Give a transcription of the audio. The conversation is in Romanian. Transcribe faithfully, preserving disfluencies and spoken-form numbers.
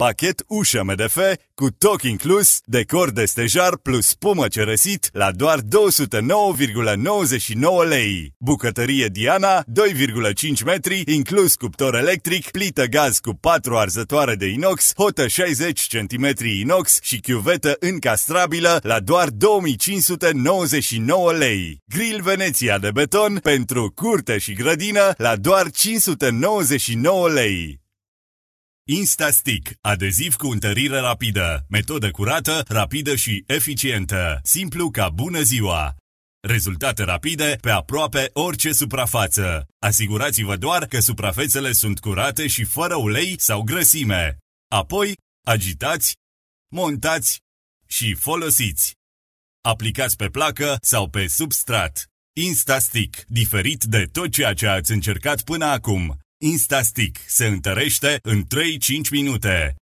Pachet ușă M D F cu toc inclus, decor de stejar plus spumă cerăsit la doar două sute nouă virgulă nouăzeci și nouă lei. Bucătărie Diana, doi virgulă cinci metri, inclus cuptor electric, plită gaz cu patru arzătoare de inox, hotă șaizeci centimetri inox și chiuvetă încastrabilă la doar două mii cinci sute nouăzeci și nouă lei. Grill Veneția de beton pentru curte și grădină la doar cinci sute nouăzeci și nouă lei. Instastick, adeziv cu întărire rapidă, metodă curată, rapidă și eficientă, simplu ca bună ziua. Rezultate rapide pe aproape orice suprafață. Asigurați-vă doar că suprafețele sunt curate și fără ulei sau grăsime. Apoi, agitați, montați și folosiți. Aplicați pe placă sau pe substrat. Instastick, diferit de tot ceea ce ați încercat până acum. Instastick se întărește în trei cinci minute.